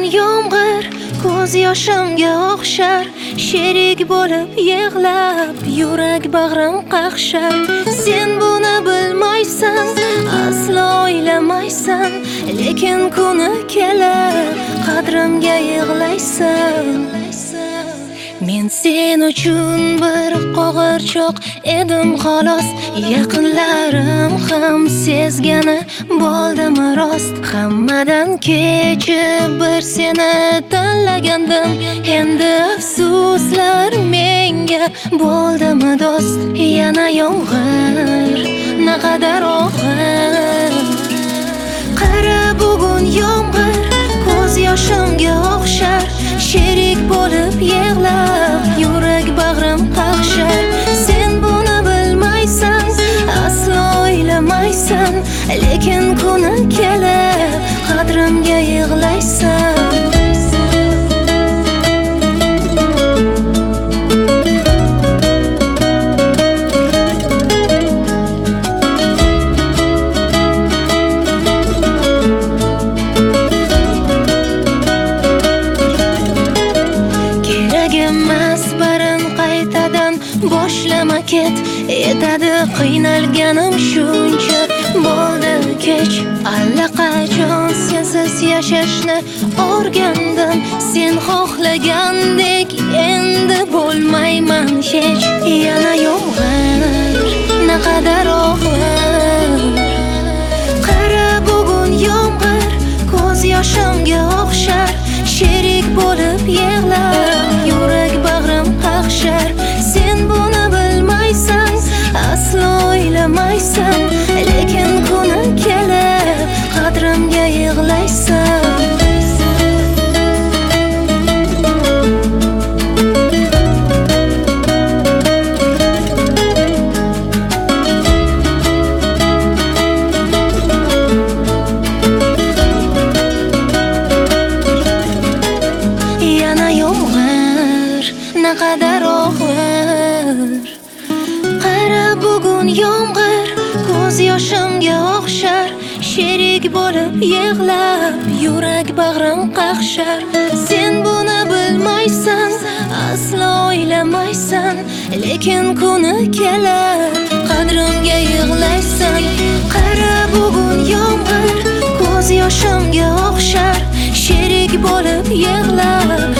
yomg'ir ko'z yoshimga o'xshar, sherik bo'lib yig'lab yurak bag'rim qaqshar. Sen buni bilmaysan, aslo o'ylamaysan, lekin kuni kelib qadrimga yig'laysan. Men sen uchun bir qo'g'irchoq edim xolos, yaqinlarim ham sezgani bo'ldimi rost. Hammadan kechib bir seni tanlagandim, endi afsuslar menga bo'ldimi do'st. Yana yomg'ir naqadar og'ir, qara bugun yomg'ir ko'z yoshimga o'xshar, sherik bo'lib yig'lab yurak bag'rim qaqshar. Sen buni bilmaysan, aslo o'ylamaysan, lekin kuni kelib qadrimga yig'laysan. Emas barin qaytadan boshlama ket, etadi qiynalganim shuncha. Bo'ldi kech, allaqachon sensiz yashashni o'rgandim. Sen xohlagandek endi bo'lmayman hech. Yana yomg'ir naqadar og'ir, qara bugun yomg'ir ko'z yoshimga o'xshar, sherik bo'lib yig'lab yurak bag'rim qaqshar. Sen buni bilmaysan, aslo o'ylamaysan, lekin kuni kelib qadrimga yig'laysan. Yana yomg'ir naqadar og'ir, qara bugun yomg'ir ko'z yoshimga o'xshar, sherik bo'lib yig'lab yurak bag'rim qaqshar. Sen buni bilmaysan, aslo o'ylamaysan, lekin kuni kelib qadrimga yig'laysan. Qara bugun yomg'ir ko'z yoshimga o'xshar, sherik bo'lib yig'lab